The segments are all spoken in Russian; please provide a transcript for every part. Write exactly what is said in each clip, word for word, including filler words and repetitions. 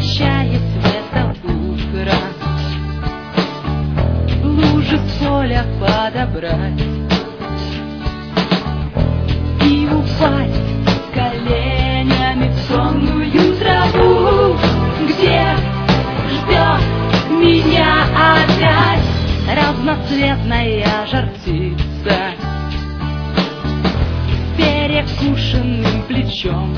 возвращаясь в это утро, лужи в полях подобрать и упасть коленями в сонную траву, где ждет меня опять разноцветная жар птица с перекушенным плечом.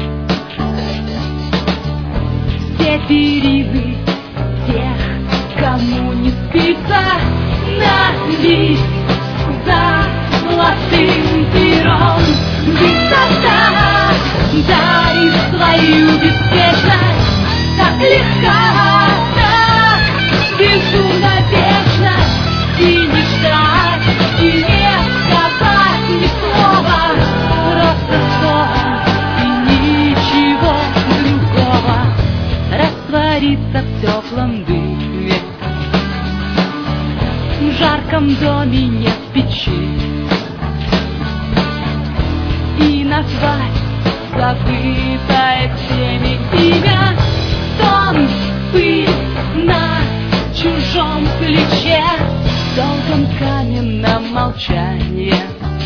Все перины тех, кому не спится, на лист за золотым пером. Высота дарит свою беспечность, так легка, так безумно вечно, и не ждать, и не сказать ни слова, просто сон и ничего другого, раствориться в теплом дыме, в жарком доме нет печи, и назвать забытое всеми имя, сон, пыль на чужом плече, в долгом каменном молчании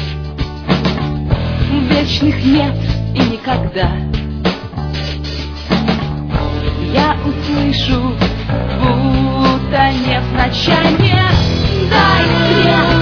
вечных нет и никогда. Я услышу, будто нет значения, дай мне